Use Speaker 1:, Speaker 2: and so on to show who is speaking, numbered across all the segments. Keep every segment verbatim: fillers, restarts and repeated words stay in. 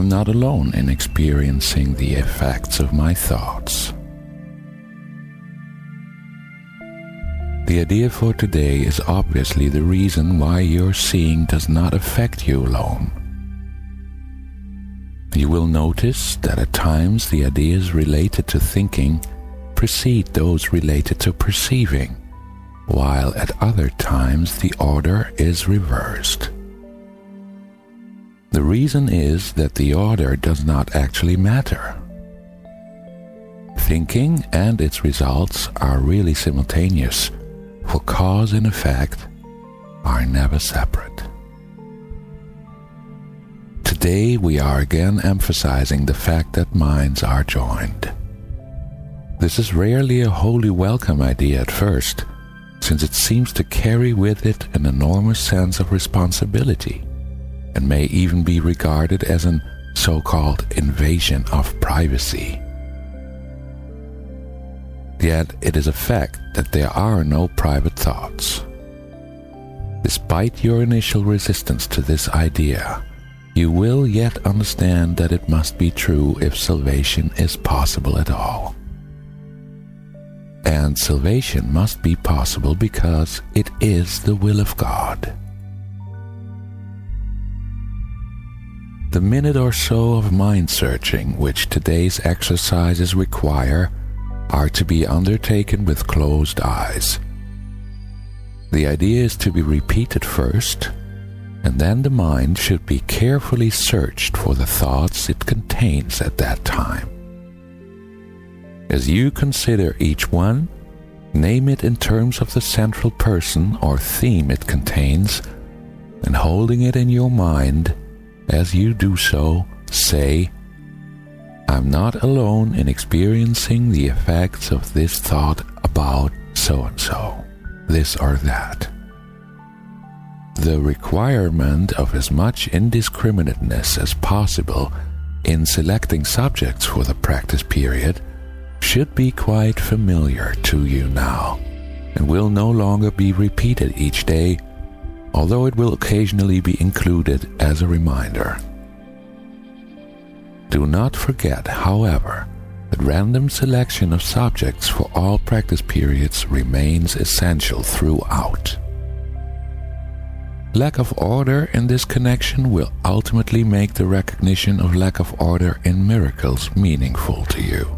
Speaker 1: am not alone in experiencing the effects of my thoughts. The idea for today is obviously the reason why your seeing does not affect you alone. You will notice that at times the ideas related to thinking precede those related to perceiving, while at other times the order is reversed. The reason is that the order does not actually matter. Thinking and its results are really simultaneous, for cause and effect are never separate. Today we are again emphasizing the fact that minds are joined. This is rarely a wholly welcome idea at first, since it seems to carry with it an enormous sense of responsibility, and may even be regarded as an so-called invasion of privacy. Yet it is a fact that there are no private thoughts. Despite your initial resistance to this idea, you will yet understand that it must be true if salvation is possible at all. And salvation must be possible because it is the will of God. The minute or so of mind-searching which today's exercises require are to be undertaken with closed eyes. The idea is to be repeated first, and then the mind should be carefully searched for the thoughts it contains at that time. As you consider each one, name it in terms of the central person or theme it contains, and holding it in your mind, as you do so, say, I'm not alone in experiencing the effects of this thought about so-and-so, this or that. The requirement of as much indiscriminateness as possible in selecting subjects for the practice period should be quite familiar to you now, and will no longer be repeated each day, although it will occasionally be included as a reminder. Do not forget, however, that random selection of subjects for all practice periods remains essential throughout. Lack of order in this connection will ultimately make the recognition of lack of order in miracles meaningful to you.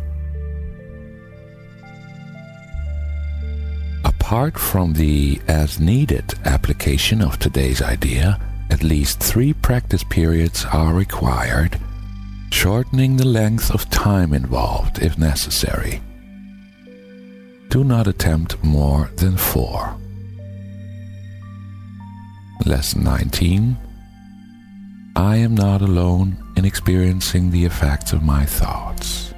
Speaker 1: Apart from the as-needed application of today's idea, at least three practice periods are required, shortening the length of time involved if necessary. Do not attempt more than four. Lesson nineteen. I am not alone in experiencing the effects of my thoughts.